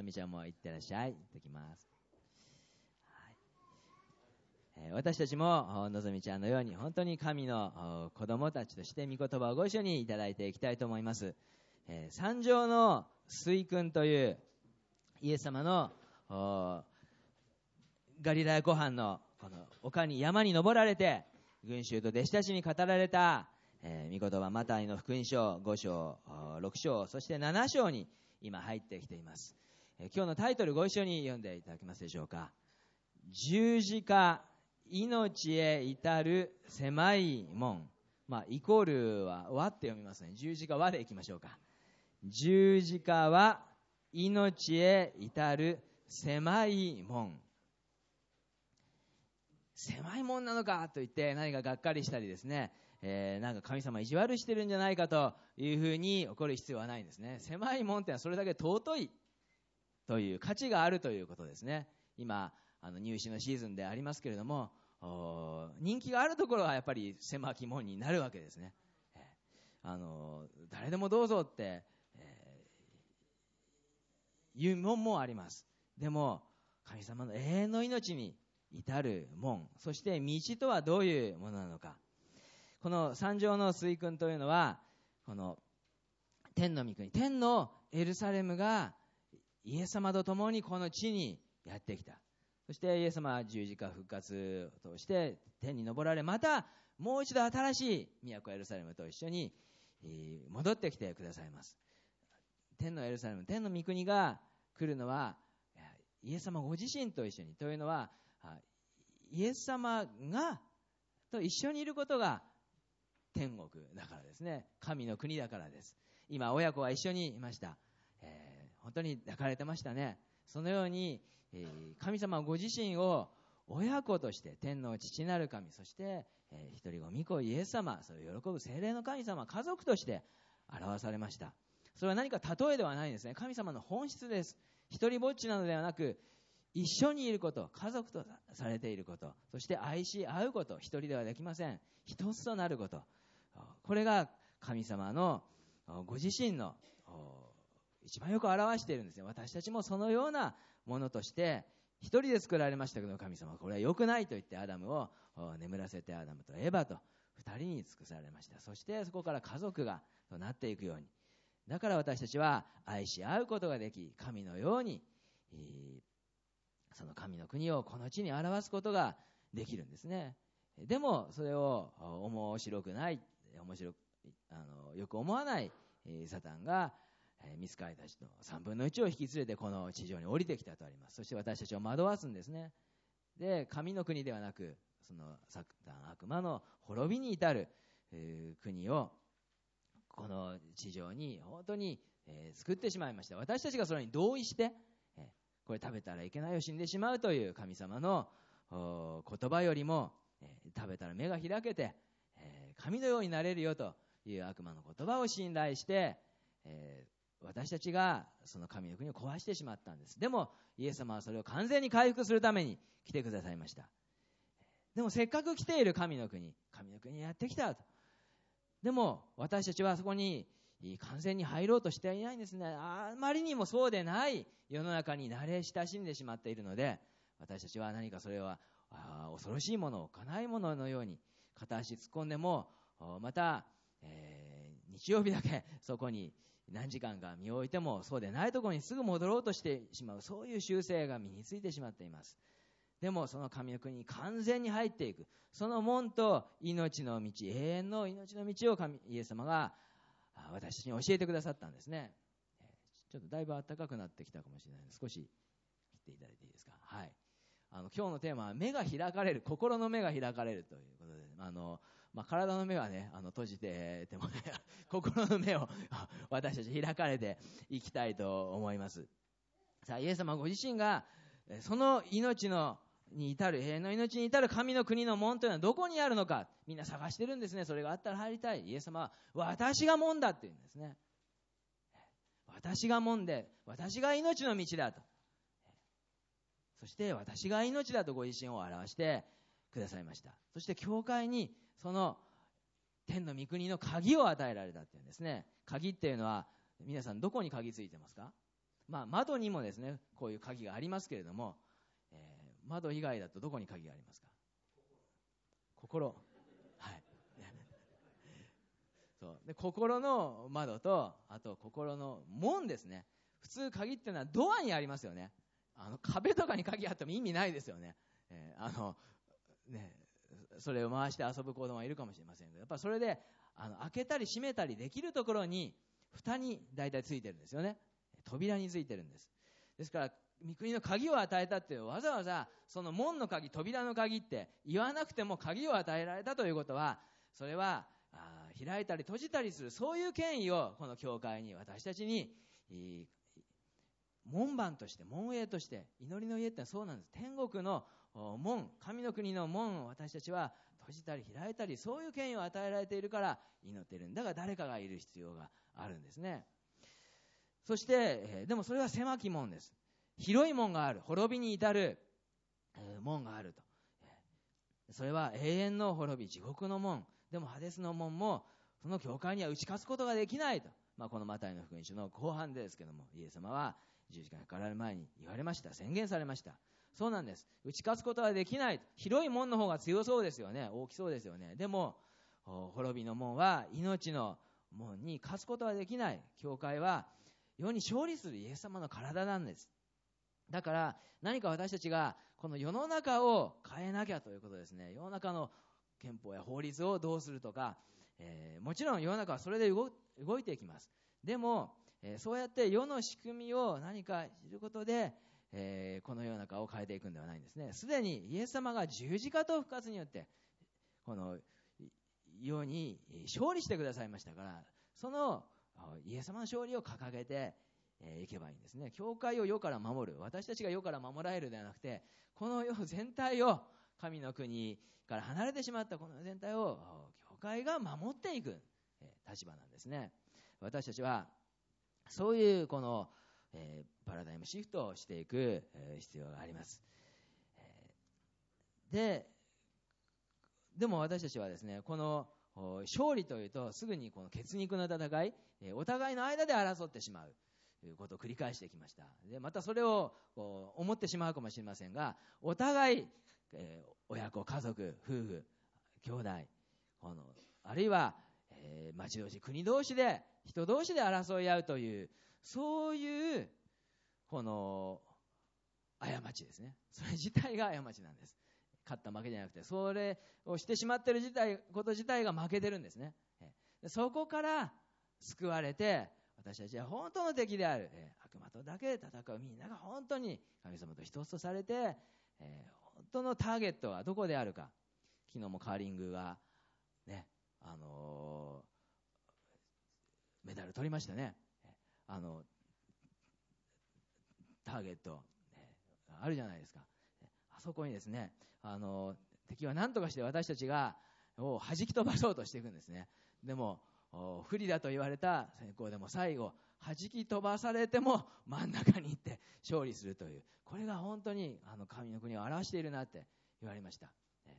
みちゃんも行ってらっしゃい。行ってきます。私たちものぞみちゃんのように本当に神の子供たちとして御言葉をご一緒にいただいていきたいと思います。山上の水訓というイエス様のガリラヤ湖畔のこの丘に山に登られて群衆と弟子たちに語られた御言葉マタイの福音書5章6章そして7章に今入ってきています。今日のタイトルご一緒に読んでいただけますでしょうか。十字架命へ至る狭い門、イコールは和って読みますね。十字架和でいきましょうか。十字架は命へ至る狭い門。狭い門なのかと言って何かがっかりしたりですね、なんか神様意地悪してるんじゃないかというふうに怒る必要はないんですね。狭い門ってのはそれだけ尊いという価値があるということですね。今入試のシーズンでありますけれども、人気があるところはやっぱり狭き門になるわけですね。誰でもどうぞって、いう門もあります。でも神様の永遠の命に至る門、そして道とはどういうものなのか。この山上の水訓というのはこの天の御国、天のエルサレムがイエス様と共にこの地にやってきた。そしてイエス様は十字架復活を通して天に昇られ、またもう一度新しい都エルサレムと一緒に戻ってきてくださいます。天のエルサレム、天の御国が来るのはイエス様ご自身と一緒に、というのはイエス様がと一緒にいることが天国だからですね。神の国だからです。今親子は一緒にいました。本当に抱かれてましたね。そのように神様ご自身を親子として天の父なる神、そして一人子御子イエス様、それを喜ぶ聖霊の神様、家族として表されました。それは何か例えではないんですね。神様の本質です。一人ぼっちなのではなく、一緒にいること、家族とされていること、そして愛し合うこと、一人ではできません。一つとなること、これが神様のご自身の一番よく表しているんですね。私たちもそのようなものとして一人で作られましたけど、神様はこれは良くないと言ってアダムを眠らせて、アダムとエバと二人に尽くされました。そしてそこから家族がとなっていくように、だから私たちは愛し合うことができ、神のようにその神の国をこの地に表すことができるんですね。でもそれを面白くない、よく思わないサタンが御使いたちの3分の1を引き連れてこの地上に降りてきたとあります。そして私たちを惑わすんですね。で、神の国ではなく、そのサタン悪魔の滅びに至る国をこの地上に本当に作ってしまいました。私たちがそれに同意してこれ食べたらいけないよ、死んでしまうという神様の言葉よりも食べたら目が開けて神のようになれるよという悪魔の言葉を信頼して私たちがその神の国を壊してしまったんです。でもイエス様はそれを完全に回復するために来てくださいました。でもせっかく来ている神の国にやってきたと。でも私たちはそこに完全に入ろうとしていないんですね。あまりにもそうでない世の中に慣れ親しんでしまっているので、私たちは何かそれは恐ろしいもの、おっかないもののように片足突っ込んでも、また、日曜日だけそこに何時間か身を置いてもそうでないところにすぐ戻ろうとしてしまう、そういう習性が身についてしまっています。でもその神の国に完全に入っていく、その門と命の道、永遠の命の道をイエス様が私たちに教えてくださったんですね。ちょっとだいぶ暖かくなってきたかもしれないので少し切っていただいていいですか。はい。今日のテーマは目が開かれる、心の目が開かれるということで、体の目はね閉じててもね心の目を私たち開かれていきたいと思います。さあ、イエス様ご自身がその命のに至る、永遠の命に至る神の国の門というのはどこにあるのか、みんな探してるんですね。それがあったら入りたい。イエス様は私が門だって言うんですね。私が門で、私が命の道だと、そして私が命だとご自身を表してくださいました。そして教会にその天の御国の鍵を与えられたっていうんですね。鍵っていうのは皆さんどこに鍵ついてますか？ 窓にもですね、こういう鍵がありますけれども、窓以外だとどこに鍵がありますか？心。はい。そうで、心の窓と、あと心の門ですね。普通鍵っていうのはドアにありますよね。壁とかに鍵あっても意味ないですよね。それを回して遊ぶ子供はいるかもしれませんけど、やっぱそれで開けたり閉めたりできるところに蓋に大体ついてるんですよね。扉についてるんです。ですから御国の鍵を与えたって、わざわざその門の鍵、扉の鍵って言わなくても鍵を与えられたということは、それは開いたり閉じたりする、そういう権威をこの教会に、私たちに門番として、門営として、祈りの家ってのはそうなんです。天国の門、神の国の門を私たちは閉じたり開いたり、そういう権威を与えられているから祈っているんだが、誰かがいる必要があるんですね。そして、でもそれは狭き門です。広い門がある、滅びに至る門があると。それは永遠の滅び、地獄の門。でもハデスの門もその教会には打ち勝つことができないと。このマタイの福音書の後半ですけども、イエス様は十字架にかかられる前に言われました。宣言されました。そうなんです。打ち勝つことはできない。広い門の方が強そうですよね。大きそうですよね。でも滅びの門は命の門に勝つことはできない。教会は世に勝利するイエス様の体なんです。だから何か私たちがこの世の中を変えなきゃということですね。世の中の憲法や法律をどうするとか、もちろん世の中はそれで動いていきます。でも、そうやって世の仕組みを何か知ることで、この世の中を変えていくんではないんですね。すでにイエス様が十字架と復活によってこの世に勝利してくださいましたから、そのイエス様の勝利を掲げていけばいいんですね。教会を世から守る、私たちが世から守られるではなくて、この世全体を、神の国から離れてしまったこの世全体を教会が守っていく立場なんですね。私たちはそういうこのパラダイムシフトをしていく必要があります。でも私たちはですね、この勝利というとすぐにこの血肉の戦い、お互いの間で争ってしまうということを繰り返してきました。でまたそれを思ってしまうかもしれませんが、お互い、親子、家族、夫婦、兄弟、あるいは、町同士、国同士で、人同士で争い合うという、そういうこの過ちですね。それ自体が過ちなんです。勝った負けじゃなくて、それをしてしまっていること自体が負けてるんですね。そこから救われて、私たちは本当の敵である悪魔とだけ戦うみんなが本当に神様と一つとされて、本当のターゲットはどこであるか。昨日もカーリングがね、メダル取りましたね。ターゲット、あるじゃないですか。あそこにですね、敵は何とかして私たちを弾き飛ばそうとしていくんですね。でも不利だと言われた先行でも最後弾き飛ばされても真ん中に行って勝利するという、これが本当に神の国を表しているなって言われました。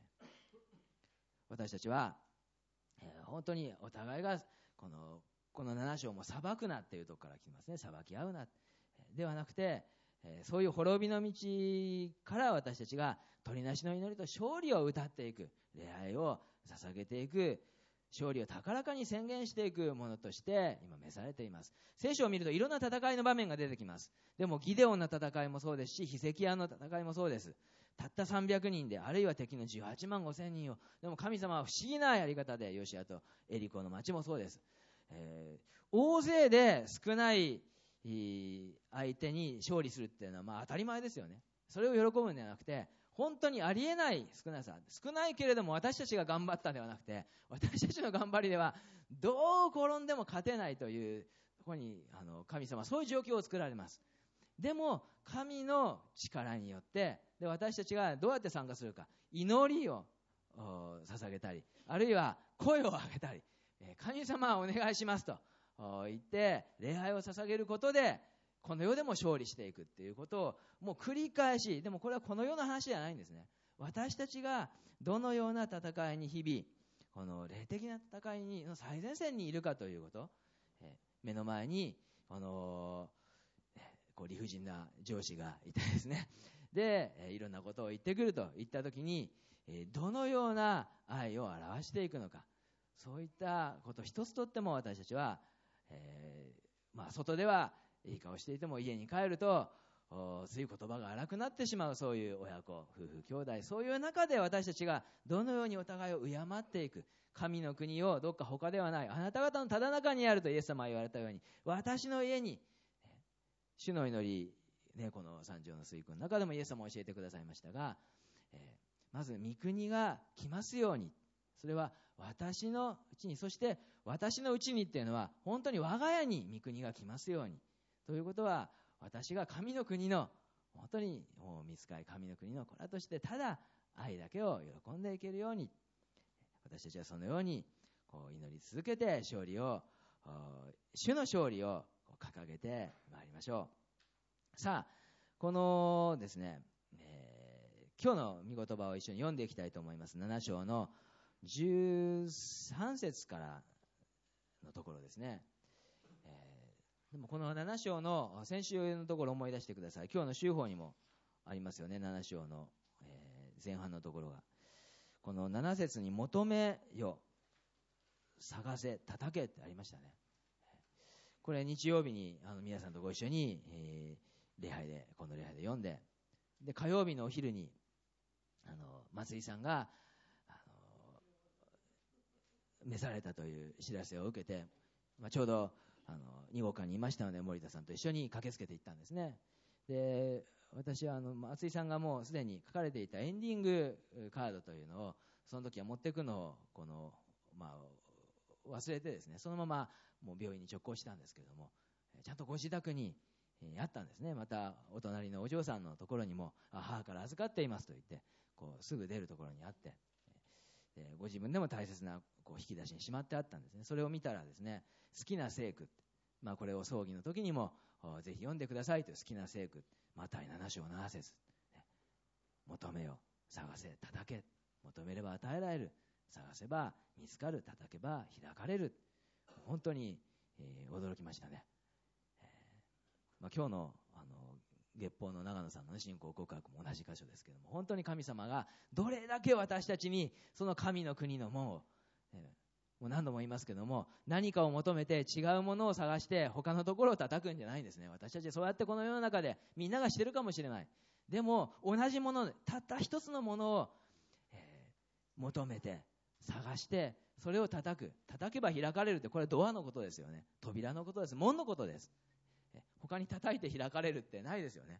私たちは本当にお互いがこの7章も裁くなっていうところから来ますね。裁き合うなではなくて、そういう滅びの道から私たちが取りなしの祈りと勝利を歌っていく、礼拝を捧げていく、勝利を高らかに宣言していくものとして今召されています。聖書を見るといろんな戦いの場面が出てきます。でもギデオンの戦いもそうですし、ヒゼキヤの戦いもそうです。たった300人で、あるいは敵の18万5千人を、でも神様は不思議なやり方で、ヨシアとエリコの町もそうです。大勢で少ない相手に勝利するっていうのは当たり前ですよね。それを喜ぶんではなくて、本当にありえない少なさ、少ないけれども私たちが頑張ったではなくて、私たちの頑張りではどう転んでも勝てないというところに神様はそういう状況を作られます。でも神の力によって、で私たちがどうやって参加するか、祈りを捧げたり、あるいは声を上げたり、神様お願いしますと言って礼拝を捧げることで、この世でも勝利していくっていうことをもう繰り返し、でもこれはこの世の話じゃないんですね。私たちがどのような戦いに日々、この霊的な戦いの最前線にいるかということ、目の前にこ理不尽な上司がいてですね、で、いろんなことを言ってくるといったときに、どのような愛を表していくのか、そういったこと一つとっても私たちは、外ではいい顔していても家に帰るとつい言葉が荒くなってしまう、そういう親子、夫婦、兄弟、そういう中で私たちがどのようにお互いを敬っていく、神の国をどっか他ではない、あなた方のただ中にあるとイエス様は言われたように、私の家に、主の祈り、この三条の水訓の中でもイエス様は教えてくださいましたが、まず御国が来ますように、それは私のうちに、そして私のうちにっていうのは本当に我が家に御国が来ますようにということは、私が神の国の本当に御使い、神の国の子らとしてただ愛だけを喜んでいけるように、私たちはそのように祈り続けて主の勝利を掲げてまいりましょう。さあ、このですね、今日の御言葉を一緒に読んでいきたいと思います。7章の13節からのところですね。でもこの7章の先週のところを思い出してください。今日の週報にもありますよね。7章の前半のところが、この7節に求めよ、探せ、叩けってありましたね。これ日曜日に皆さんとご一緒に、この礼拝で読んで、で火曜日のお昼に松井さんが召されたという知らせを受けて、ちょうど2号館にいましたので、森田さんと一緒に駆けつけていったんですね。で、私は松井さんがもうすでに書かれていたエンディングカードというのをその時は持っていくのを忘れてですね、そのままもう病院に直行したんですけれども、ちゃんとご自宅にあったんですね。またお隣のお嬢さんのところにも母から預かっていますと言ってすぐ出るところにあって、ご自分でも大切な引き出しにしまってあったんですね。それを見たらですね、好きな聖句、これを葬儀の時にもぜひ読んでくださいという好きな聖句、マタイ7章7節、求めよ、探せ、叩け、求めれば与えられる、探せば見つかる、叩けば開かれる。本当に、驚きましたね。今日の月報の長野さんの、信仰告白も同じ箇所ですけども、本当に神様がどれだけ私たちにその神の国の門を、もう何度も言いますけども、何かを求めて違うものを探して他のところを叩くんじゃないんですね。私たちそうやってこの世の中でみんながしてるかもしれない。でも同じもの、たった一つのものを、求めて探して、それを叩けば開かれるって、これドアのことですよね。扉のことです。門のことです。他に叩いて開かれるってないですよね。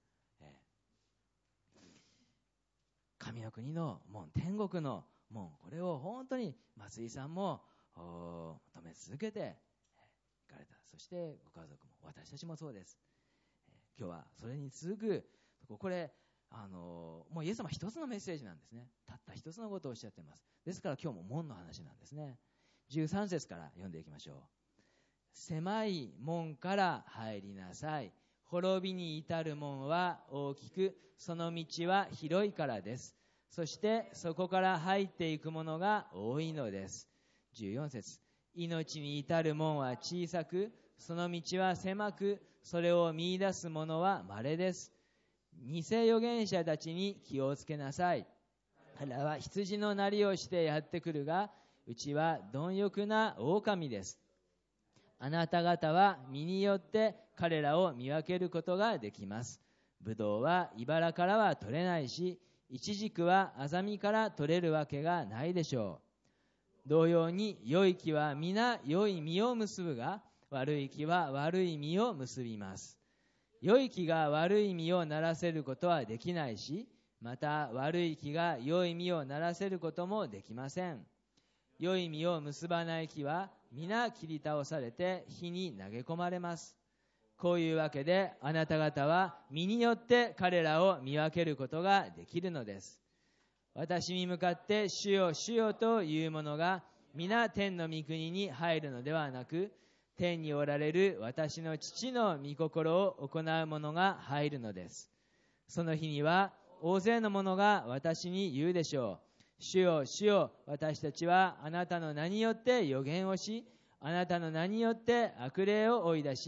神の国の門、天国の門、これを本当に松井さんも求め続けて行かれた。そしてご家族も、私たちもそうです。今日はそれに続く、これもうイエス様一つのメッセージなんですね。たった一つのことをおっしゃっています。ですから今日も門の話なんですね。13節から読んでいきましょう。狭い門から入りなさい。滅びに至る門は大きく、その道は広いからです。そしてそこから入っていくものが多いのです。14節、命に至る門は小さく、その道は狭く、それを見出す者は稀です。偽預言者たちに気をつけなさい。彼らは羊のなりをしてやってくるが、うちは貪欲な狼です。あなた方は身によって彼らを見分けることができます。ブドウは茨からは取れないし、イチジクはアザミから取れるわけがないでしょう。同様に良い木は皆良い実を結ぶが、悪い木は悪い実を結びます。良い木が悪い実をならせることはできないし、また悪い木が良い実をならせることもできません。良い実を結ばない木は皆切り倒されて火に投げ込まれます。こういうわけであなた方は身によって彼らを見分けることができるのです。私に向かって主よ主よという者が皆天の御国に入るのではなく、天におられる私の父の御心を行う者が入るのです。その日には大勢の者が私に言うでしょう。主よ主よ、私たちはあなたの名によって預言をし、あなたの名によって悪霊を追い出し、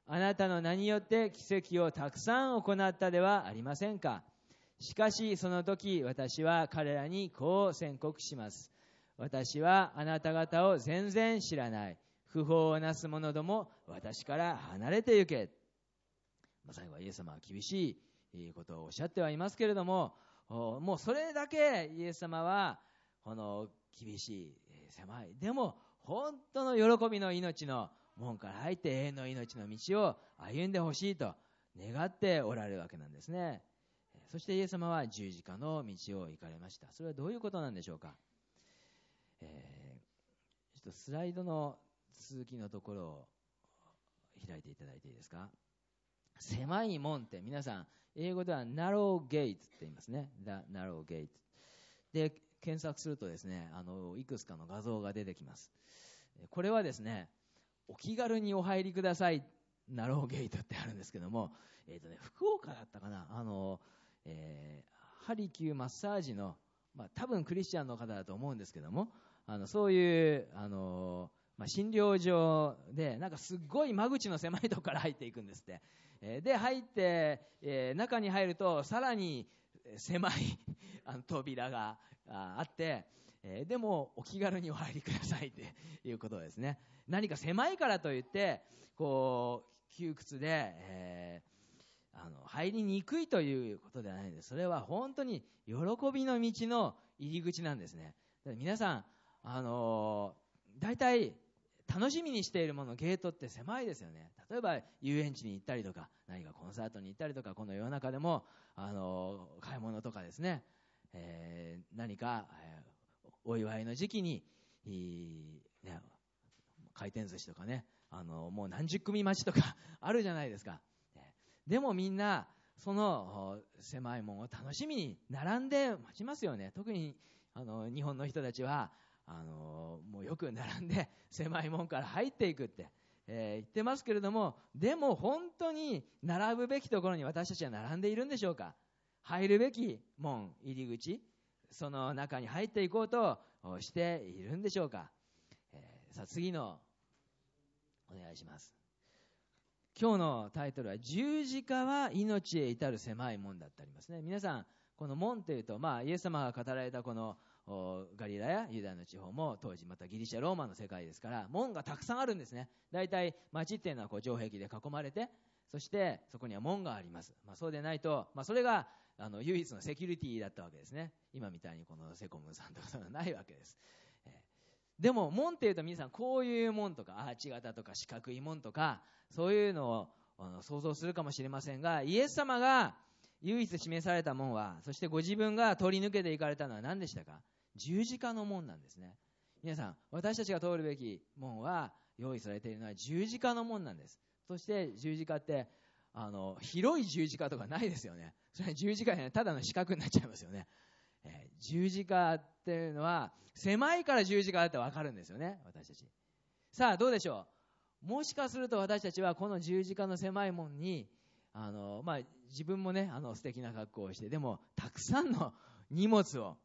あなたの名によって奇跡をたくさん行ったではありませんか。しかしその時、私は彼らにこう宣告します。私はあなた方を全然知らない。不法をなす者ども、私から離れて行け。最後はイエス様は厳しいことをおっしゃってはいますけれども、もうそれだけイエス様はこの厳しい、狭い、でも本当の喜びの命の門から入って永遠の命の道を歩んでほしいと願っておられるわけなんですね。そしてイエス様は十字架の道を行かれました。それはどういうことなんでしょうか。ちょっとスライドの続きのところを開いていただいていいですか。狭い門って皆さん英語では narrow gate って言いますね。 The narrow gate で検索するとですね、いくつかの画像が出てきます。これはですね、お気軽にお入りくださいナローゲートってあるんですけども、福岡だったかな、ハリキューマッサージの、多分クリスチャンの方だと思うんですけども、そういう診療所でなんかすっごい間口の狭いところから入っていくんですって。で入って、中に入るとさらに狭い扉があって、でもお気軽にお入りくださいということですね。何か狭いからといってこう窮屈で、入りにくいということではないんです。それは本当に喜びの道の入り口なんですね。皆さん大体楽しみにしているもの、ゲートって狭いですよね。例えば遊園地に行ったりとか、何かコンサートに行ったりとか、この世の中でも買い物とかですね、何か、お祝いの時期に、回転寿司とかね、もう何十組待ちとかあるじゃないですか。でもみんなその狭い門を楽しみに並んで待ちますよね。特に日本の人たちはもうよく並んで狭い門から入っていくって、言ってますけれども、でも本当に並ぶべきところに私たちは並んでいるんでしょうか。入るべき門、入り口、その中に入っていこうとしているんでしょうか。さあ次のお願いします。今日のタイトルは十字架は命へ至る狭い門だってありますね。皆さんこの門というと、イエス様が語られたこのガリラやユダヤの地方も当時またギリシャローマの世界ですから門がたくさんあるんですね。だいたい町っていうのはこう城壁で囲まれて、そしてそこには門があります。そうでないと、それが唯一のセキュリティだったわけですね。今みたいにこのセコムさんとかそういうのはないわけです。でも門っていうと皆さんこういう門とかアーチ型とか四角い門とかそういうのを想像するかもしれませんが、イエス様が唯一示された門は、そしてご自分が通り抜けていかれたのは何でしたか。十字架の門なんですね。皆さん私たちが通るべき門は、用意されているのは十字架の門なんです。そして十字架って広い十字架とかないですよね。それは十字架じゃない、ただの四角になっちゃいますよね。十字架っていうのは狭いから十字架だって分かるんですよね、私たち。さあどうでしょう。もしかすると私たちはこの十字架の狭い門に自分もね素敵な格好をして、でもたくさんの荷物を、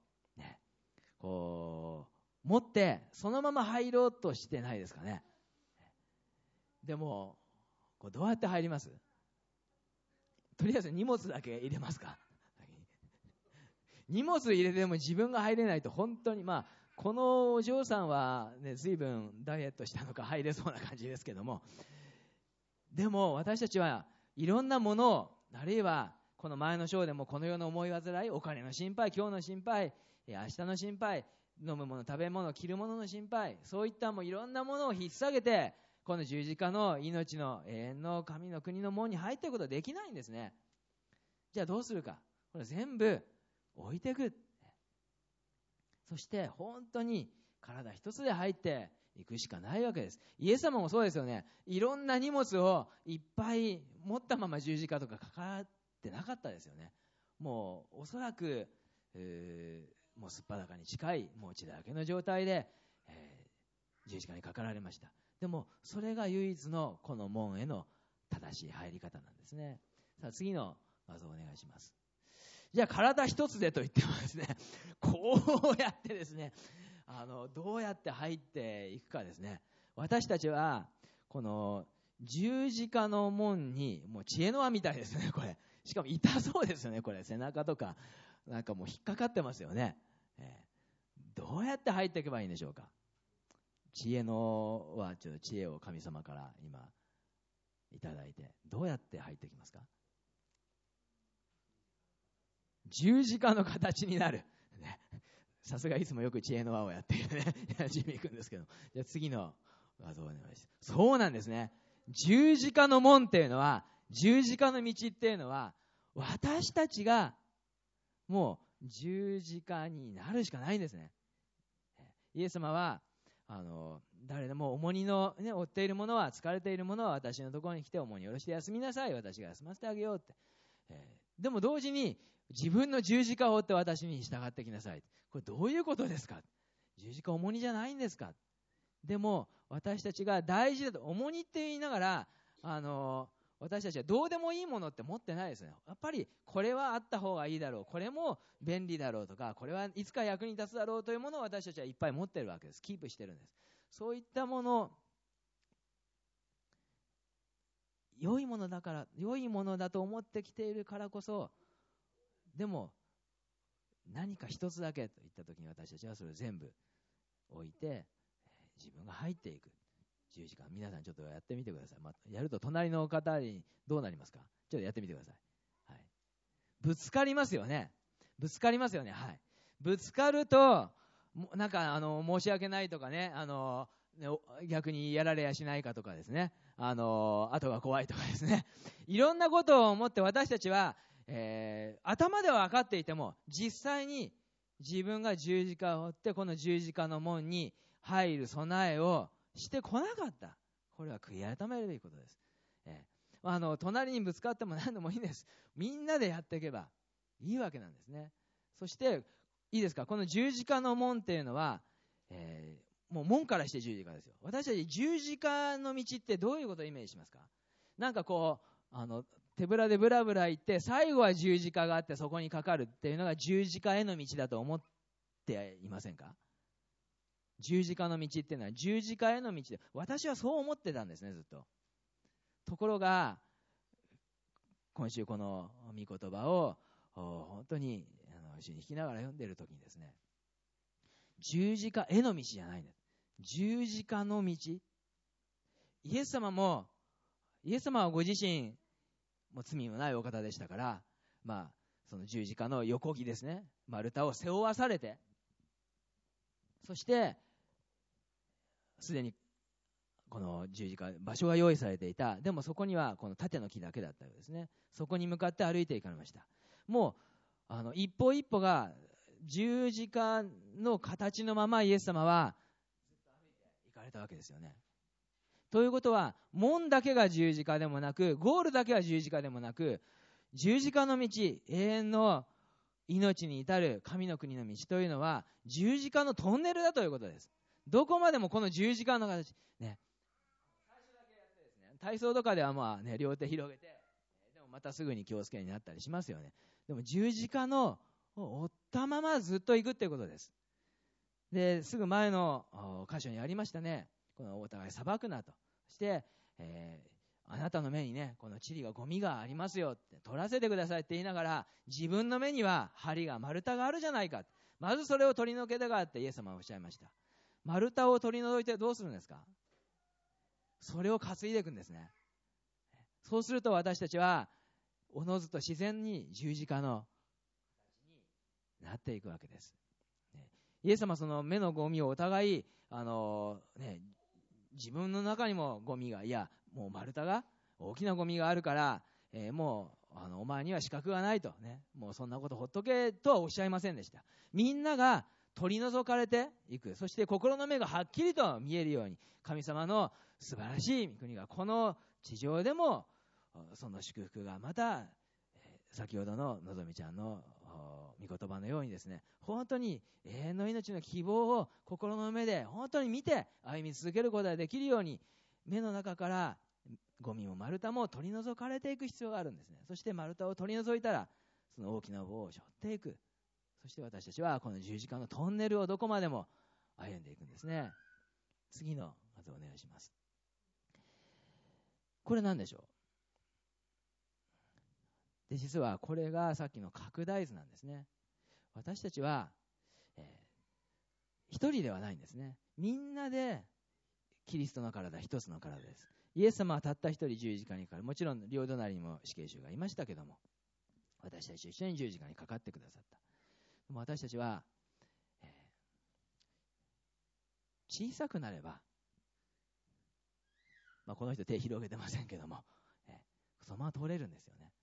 こう持ってそのまま入ろうとしてないですかね。でもこうどうやって入ります？とりあえず荷物だけ入れますか？荷物入れても自分が入れないと本当にこのお嬢さんはね随分ダイエットしたのか入れそうな感じですけども、でも私たちはいろんなものを、あるいはこの前の章でもこの世の思い煩い、お金の心配、今日の心配、明日の心配、飲むもの、食べ物、着るものの心配、そういったもういろんなものを引っ提げてこの十字架の命の永遠の神の国の門に入っていくことはできないんですね。じゃあどうするか。これ全部置いていく。そして本当に体一つで入っていくしかないわけです。イエス様もそうですよね。いろんな荷物をいっぱい持ったまま十字架とかかかってなかったですよね。もうおそらく、もうすっぱだかに近いもう血だらけの状態で、十字架にかかられました。でもそれが唯一のこの門への正しい入り方なんですね。さあ次の画像お願いします。じゃあ体一つでと言ってもですね、こうやってですね、どうやって入っていくかですね。私たちはこの十字架の門に、もう知恵の輪みたいですね、これ。しかも痛そうですよね、これ。背中とか、なんかもう引っかかってますよね。どうやって入っていけばいいんでしょうか。知恵の輪、ちょっと知恵を神様から今、いただいて、どうやって入ってきますか。十字架の形になる。さすがいつもよく知恵の輪をやっているね、ジミー君ですけど。じゃあ次の画像お願いします。そうなんですね。十字架の門っていうのは、十字架の道っていうのは、私たちがもう十字架になるしかないんですね。イエス様は誰でも重荷の、負っているものは、疲れているものは私のところに来て重荷を下ろして休みなさい、私が休ませてあげようって。でも同時に自分の十字架を追って私に従ってきなさい。これどういうことですか。十字架重荷じゃないんですか。でも私たちが大事だと、重荷って言いながら私たちはどうでもいいものって持ってないですね。やっぱりこれはあった方がいいだろう、これも便利だろうとか、これはいつか役に立つだろうというものを私たちはいっぱい持ってるわけです。キープしてるんです。そういったもの、良いものだから、良いものだと思ってきているからこそ、でも何か一つだけといったときに、私たちはそれを全部置いて自分が入っていく十字架。皆さんちょっとやってみてください。やると隣の方にどうなりますか。ちょっとやってみてください。はい、ぶつかりますよね。ぶつかりますよね。はい。ぶつかるとなんか申し訳ないとかね、逆にやられやしないかとかですね、後が怖いとかですね、いろんなことを思って私たちは、頭では分かっていても、実際に自分が十字架を追ってこの十字架の門に入る備えをしてこなかった。これは悔い改めるべきことです。隣にぶつかっても何でもいいんです。みんなでやっていけばいいわけなんですね。そしていいですか、この十字架の門っていうのは、もう門からして十字架ですよ。私たち十字架の道ってどういうことをイメージしますか。なんかこう手ぶらでブラブラ行って最後は十字架があってそこにかかるっていうのが十字架への道だと思っていませんか。十字架の道っていうのは十字架への道で、私はそう思ってたんですね、ずっと。ところが今週この御言葉を本当に一緒に弾きながら読んでいるときにですね、十字架への道じゃないんです。十字架の道。イエス様はご自身も罪のないお方でしたから、その十字架の横木ですね、丸太を背負わされて、そしてすでにこの十字架場所が用意されていた。でもそこにはこの縦の木だけだったようですね。そこに向かって歩いていかれました。もう一歩一歩が十字架の形のままイエス様はずっと歩いて行かれたわけですよね。ということは、門だけが十字架でもなく、ゴールだけは十字架でもなく、十字架の道、永遠の命に至る神の国の道というのは十字架のトンネルだということです。どこまでもこの十字架の形ね、最初だけやってですね、体操とかでは両手広げて、でもまたすぐに気をつけになったりしますよね。でも十字架の追ったままずっと行くっていうことです。で、すぐ前の箇所にありましたね。このお互い裁くなと。そして、あなたの目にね、この塵がゴミがありますよって取らせてくださいって言いながら、自分の目には針が丸太があるじゃないか。まずそれを取り除けたかってイエス様はおっしゃいました。丸太を取り除いてどうするんですか。それを担いでいくんですね。そうすると私たちはおのずと自然に十字架の形になっていくわけです。イエス様はその目のゴミをお互い自分の中にもゴミが、もう丸太が大きなゴミがあるから、もうお前には資格がないとね、もうそんなことほっとけとはおっしゃいませんでした。みんなが取り除かれていく。そして心の目がはっきりと見えるように、神様の素晴らしい御国がこの地上でも、その祝福がまた先ほどののぞみちゃんの御言葉のようにですね、本当に永遠の命の希望を心の目で本当に見て歩み続けることができるように、目の中からゴミも丸太も取り除かれていく必要があるんですね。そして丸太を取り除いたらその大きな棒を背負っていく。そして私たちはこの十字架のトンネルをどこまでも歩んでいくんですね。次の画像お願いします。 これ何でしょう。で、実はこれがさっきの拡大図なんですね。私たちは、一人ではないんですね。みんなでキリストの体、一つの体です。イエス様はたった一人十字架にかかる。もちろん両隣にも死刑囚がいましたけども、私たちと一緒に十字架にかかってくださった。でも私たちは、小さくなれば、この人手広げてませんけども、そのまま通れるんですよね。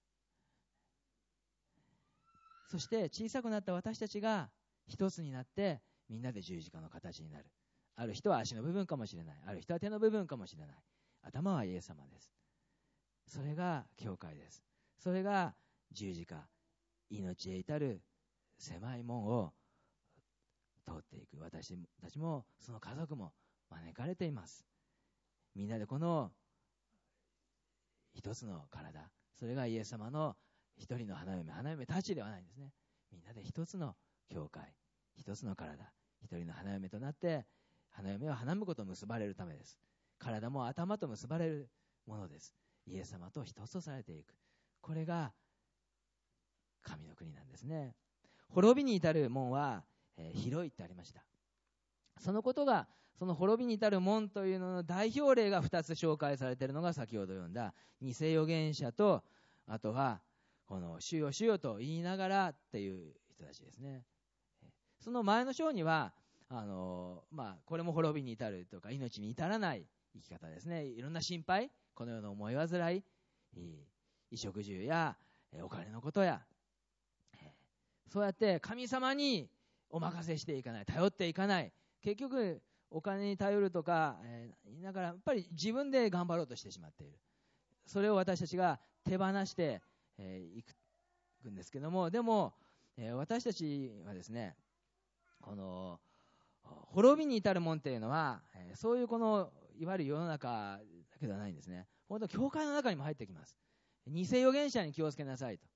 そして小さくなった私たちが一つになってみんなで十字架の形になる。ある人は足の部分かもしれない。ある人は手の部分かもしれない。頭はイエス様です。それが教会です。それが十字架、命へ至る狭い門を通っていく。私たちもその家族も招かれています。みんなでこの一つの体、それがイエス様の一人の花嫁たちではないんですね。みんなで一つの教会、一つの体、一人の花嫁となって、花嫁は花婿と結ばれるためです。体も頭と結ばれるものです。イエス様と一つとされていく。これが神の国なんですね。滅びに至る門は、広いってありました。そのことが、その滅びに至る門というのの代表例が2つ紹介されているのが先ほど読んだ偽預言者と、あとはこの主よ主よと言いながらっていう人たちですね。その前の章にはこれも滅びに至るとか命に至らない生き方ですね。いろんな心配、この世の思い煩い、衣食住やお金のことや、そうやって神様にお任せしていかない、頼っていかない、結局お金に頼るとか言いながらやっぱり自分で頑張ろうとしてしまっている。それを私たちが手放していくんですけども、でも私たちはですね、この滅びに至る門っていうのはそういうこのいわゆる世の中だけではないんですね。本当教会の中にも入ってきます。偽預言者に気をつけなさいと、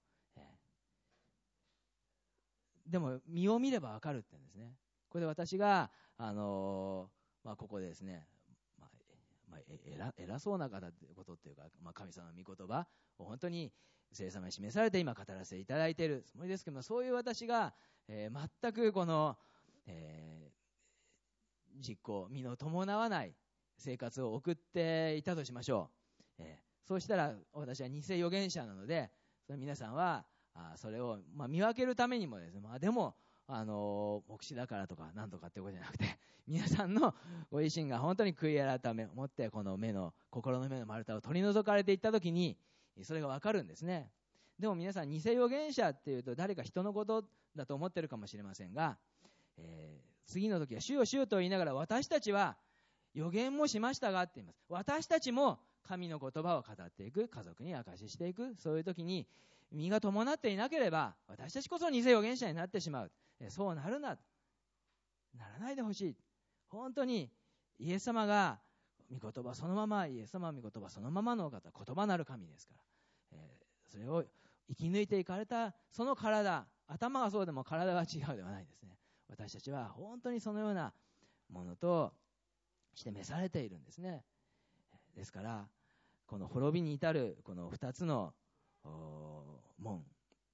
でも身を見ればわかるって言うんですね。これで私がここでですね、偉そうな方っていうことっていうか、神様の御言葉を本当に聖様に示されて今語らせていただいているつもりですけども、そういう私が、全くこの、実行身の伴わない生活を送っていたとしましょう。そうしたら私は偽預言者なので、それ皆さんはそれを見分けるためにもですね、でも牧師だからとかなんとかってことじゃなくて、皆さんのご自身が本当に悔い改めを持ってこの心の目の丸太を取り除かれていったときにそれがわかるんですね。でも皆さん偽預言者っていうと誰か人のことだと思ってるかもしれませんが、次の時は主よ主よと言いながら私たちは預言もしましたがって言います。私たちも神の言葉を語っていく、家族に証ししていく、そういう時に身が伴っていなければ私たちこそ偽預言者になってしまう。そうならないでほしい。本当にイエス様が御言葉そのまま、イエス様は御言葉そのままのお方、言葉なる神ですから、それを生き抜いていかれたその体、頭がそうでも体が違うではないですね。私たちは本当にそのようなものとして召されているんですね。ですからこの滅びに至るこの2つの門、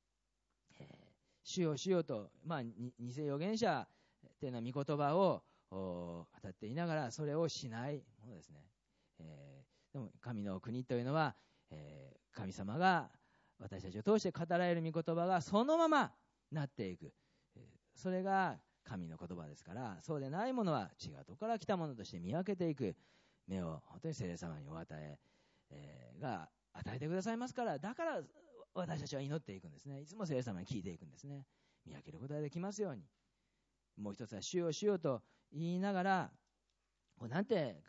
主よ主よと、偽預言者というのは御言葉を語っていながらそれをしないものですね。でも神の国というのは、神様が私たちを通して語られる御言葉がそのままなっていく、それが神の言葉ですから、そうでないものは違うところから来たものとして見分けていく目を本当に聖霊様にお与えが与えてくださいますから、だから私たちは祈っていくんですね。いつも聖霊様に聞いていくんですね。見分けることができますように。もう一つは主よ主よと言いながら、なんて、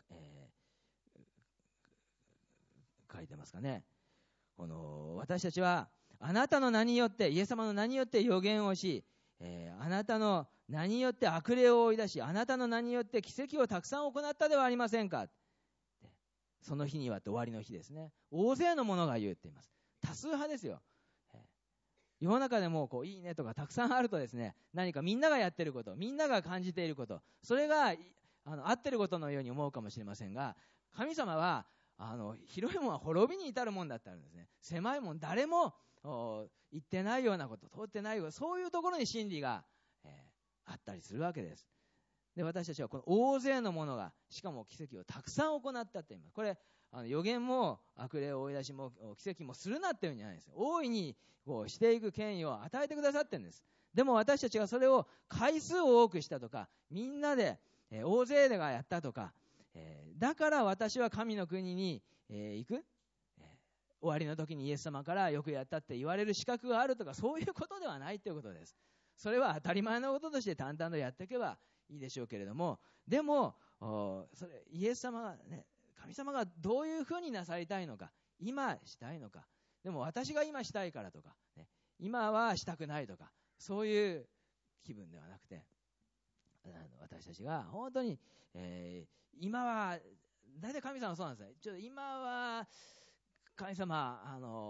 書いてますかね。私たちはあなたの名によって、イエス様の名によって預言をし、あなたの名によって悪霊を追い出し、あなたの名によって奇跡をたくさん行ったではありませんか。その日にはって終わりの日ですね。大勢の者が言うって言います。多数派ですよ。世の中でもいいねとかたくさんあるとですね、何かみんながやってること、みんなが感じていること、それが合ってることのように思うかもしれませんが、神様は広いものは滅びに至るもんだってあるんですね。狭いもん、誰も行ってないようなこと、通ってないような、そういうところに真理が、あったりするわけです。で、私たちはこの大勢のものが、しかも奇跡をたくさん行ったって言います。これ、預言も悪霊を追い出しも奇跡もするなっていうんじゃないですよ。大いにこうしていく権威を与えてくださってるんです。でも私たちがそれを回数を多くしたとか、みんなで、大勢でがやったとか、だから私は神の国に、行く、終わりの時にイエス様からよくやったって言われる資格があるとか、そういうことではないということです。それは当たり前のこととして淡々とやっていけばいいでしょうけれども、でもそれイエス様がね、神様がどういうふうになさりたいのか、今したいのか、でも私が今したいからとか、ね、今はしたくないとか、そういう気分ではなくて、私たちが本当に、今は大体神様はそうなんですね。ちょっと今は神様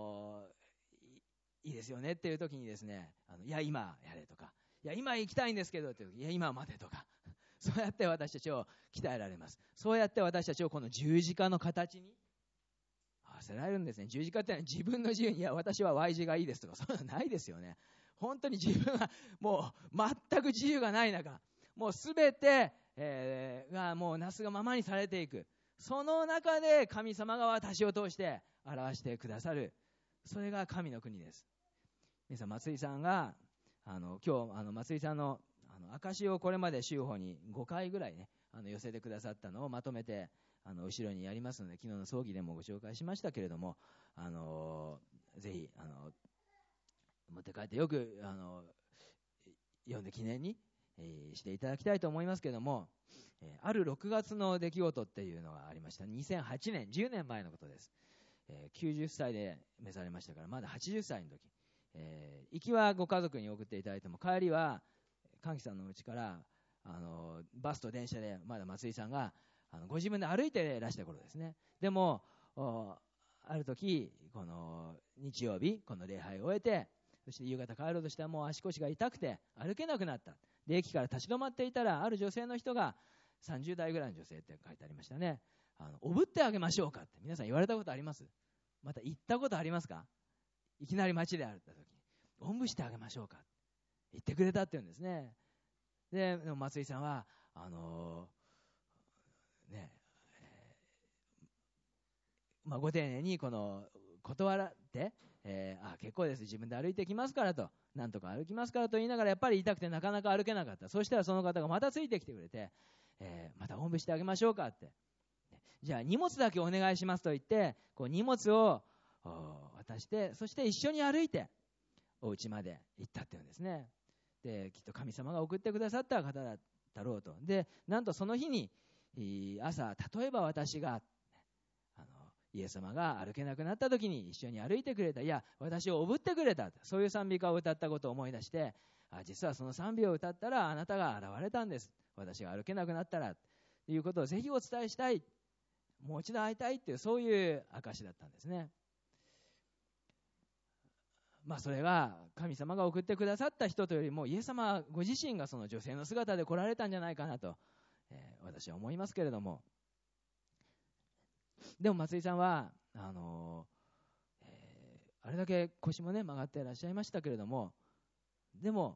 いいですよねっていう時にですね、いや今やれとか、いや今行きたいんですけどっていう時、いや今待てとか、そうやって私たちを鍛えられます。そうやって私たちをこの十字架の形に合わせられるんですね。十字架ってのは自分の自由に、いや私は Y 字がいいですとか、そういうのないですよね。本当に自分はもう全く自由がない中、もうすべて、がもうなすがままにされていく。その中で神様が私を通して表してくださる。それが神の国です。皆さん、松井さんが今日松井さんの証をこれまで週報に5回ぐらいね寄せてくださったのをまとめて後ろにやりますので、昨日の葬儀でもご紹介しましたけれども、ぜひ持って帰ってよく読んで記念に、していただきたいと思いますけれども、ある6月の出来事っていうのがありました。2008年、10年前のことです。90歳で召されましたから、まだ80歳の時、行きはご家族に送っていただいても、帰りは歓喜さんの家からバスと電車でまだ松井さんがご自分で歩いていらした頃ですね。でもある時、この日曜日この礼拝を終えて、そして夕方帰ろうとしたらもう足腰が痛くて歩けなくなった。で駅から立ち止まっていたら、ある女性の人が、30代ぐらいの女性って書いてありましたね。おぶってあげましょうかって皆さん言われたことあります？また言ったことありますか？いきなり街で会った時におんぶしてあげましょうかって言ってくれたって言うんですね。で松井さんはご丁寧にこの断られて、結構です、自分で歩いてきますからと、なんとか歩きますからと言いながら、やっぱり痛くてなかなか歩けなかった。そしたらその方がまたついてきてくれて、またおんぶしてあげましょうかって、じゃあ荷物だけお願いしますと言って、こう荷物を渡して、そして一緒に歩いてお家まで行ったっていうんですね。できっと神様が送ってくださった方だろうと。でなんとその日に朝、例えば私がイエス様が歩けなくなった時に一緒に歩いてくれた、いや私をおぶってくれた、そういう賛美歌を歌ったことを思い出して、実はその賛美を歌ったらあなたが現れたんです、私が歩けなくなったらということをぜひお伝えしたい、もう一度会いたいっていう、そういう証だったんですね。それが神様が送ってくださった人というよりも、イエス様ご自身がその女性の姿で来られたんじゃないかなと、私は思いますけれども、でも松井さんはあれだけ腰もね曲がっていらっしゃいましたけれども、でも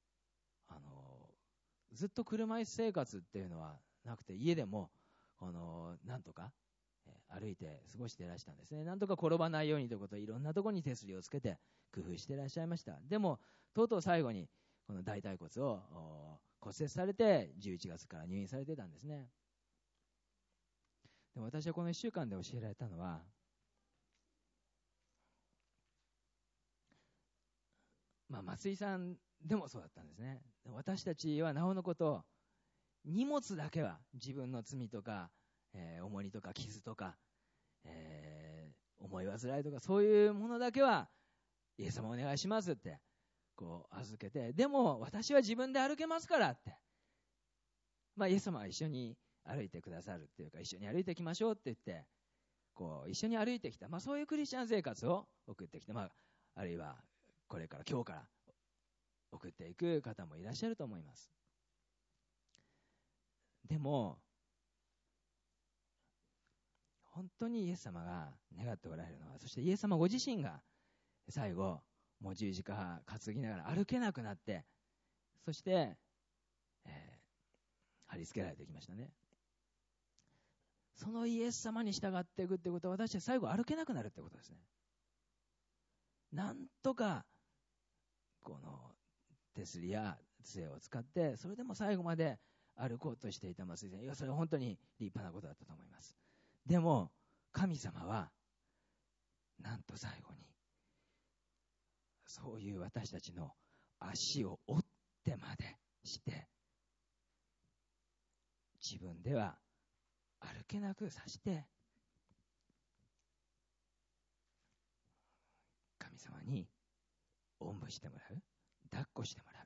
ずっと車椅子生活っていうのはなくて、家でもなんとか歩いて過ごしていらしたんですね。なんとか転ばないようにということで、いろんなところに手すりをつけて工夫していらっしゃいました。でもとうとう最後にこの大腿骨を骨折されて11月から入院されてたんですね。でも私はこの1週間で教えられたのは、松井さんでもそうだったんですね。私たちはなおのこと荷物だけは、自分の罪とか、重荷とか傷とか、思い煩いとか、そういうものだけはイエス様お願いしますってこう預けて、でも私は自分で歩けますからって、イエス様は一緒に歩いてくださるっていうか、一緒に歩いていきましょうって言ってこう一緒に歩いてきた、そういうクリスチャン生活を送ってきて、あるいはこれから今日から送っていく方もいらっしゃると思います。でも本当にイエス様が願っておられるのは、そしてイエス様ご自身が最後もう十字架担ぎながら歩けなくなって、そして、貼り付けられていきましたね。そのイエス様に従っていくってことは、私たち最後歩けなくなるってことですね。なんとかこの手すりや杖を使って、それでも最後まで歩こうとしていた松井さん、いや、それは本当に立派なことだったと思います。でも神様はなんと最後にそういう私たちの足を折ってまでして、自分では歩けなくさして、神様におんぶしてもらう、抱っこしてもらう。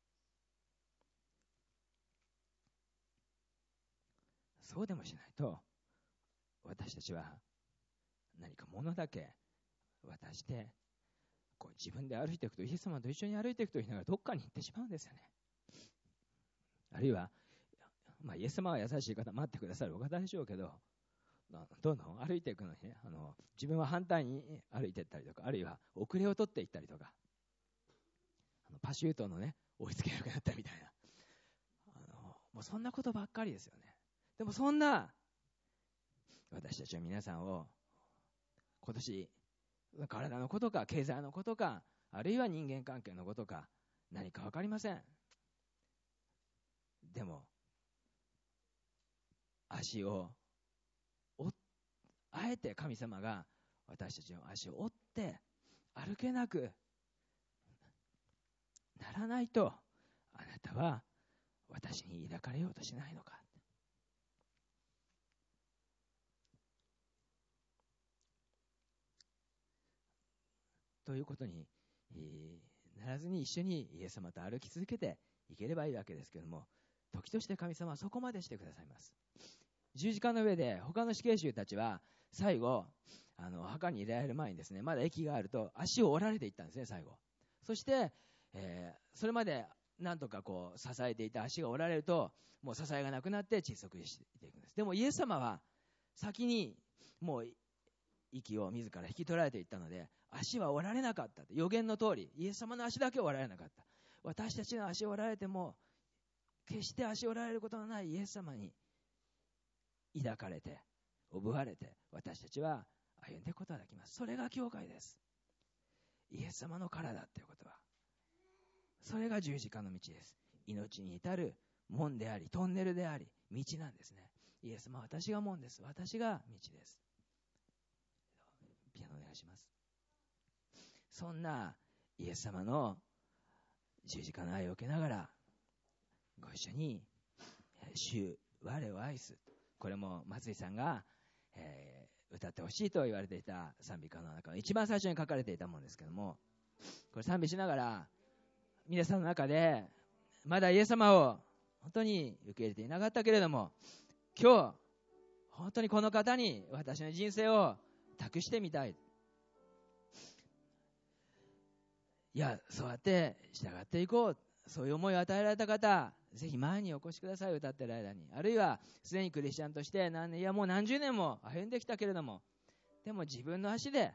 そうでもしないと、私たちは何か物だけ渡して、こう自分で歩いていくと、イエス様と一緒に歩いていくと言いながらどっかに行ってしまうんですよね。あるいは、イエス様は優しい方、待ってくださるお方でしょうけど、どんどん歩いていくのにね、自分は反対に歩いていったりとか、あるいは遅れを取っていったりとか、パシュートのね、追いつけなくなったみたいな、もうそんなことばっかりですよね。でもそんな私たちは皆さんを今年、体のことか経済のことか、あるいは人間関係のことか、何か分かりません。でも足をあえて神様が私たちの足を折って歩けなくならないと、あなたは私に抱かれようとしないのか。ということにならずに、一緒にイエス様と歩き続けていければいいわけですけれども、時として神様はそこまでしてくださいます。十字架の上で他の死刑囚たちは最後墓に入れられる前にですね、まだ息があると足を折られていったんですね、最後。そして、それまでなんとかこう支えていた足が折られると、もう支えがなくなって窒息していくんです。でもイエス様は先にもう息を自ら引き取られていったので、足は折られなかった。予言の通り、イエス様の足だけ折られなかった。私たちの足を折られても、決して足を折られることのないイエス様に抱かれて、おぶわれて、私たちは歩んでいくことができます。それが教会です。イエス様の体ということは、それが十字架の道です。命に至る門であり、トンネルであり、道なんですね。イエス様は私が門です。私が道です。ピアノお願いします。そんなイエス様の十字架の愛を受けながら、ご一緒に主我を愛す、これも松井さんが、歌ってほしいと言われていた賛美歌の中の一番最初に書かれていたものですけども、これ賛美しながら皆さんの中でまだイエス様を本当に受け入れていなかったけれども、今日本当にこの方に私の人生を託してみたい、いやそうやって従っていこう、そういう思いを与えられた方、ぜひ前にお越しください。歌っている間に、あるいはすでにクリスチャンとしていやもう何十年も歩んできたけれども、でも自分の足で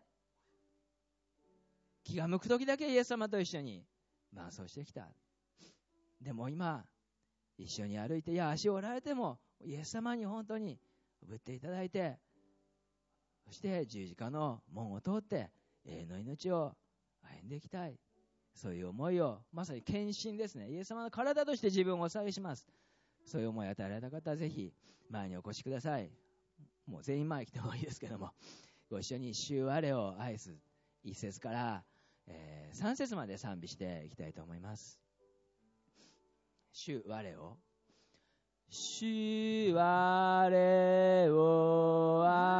気が向く時だけイエス様と一緒に伴走してきた。でも今一緒に歩いて、いや足を折られてもイエス様に本当におぶっていただいて、そして十字架の門を通って永遠の命を歩んでいきたい、そういう思いを、まさに献身ですね。イエス様の体として自分をお捧げします。そういう思いを与えられた方はぜひ前にお越しください。もう全員前来てもいいですけども、ご一緒に主我を愛す、1節から、3節まで賛美していきたいと思います。主我を、主我を愛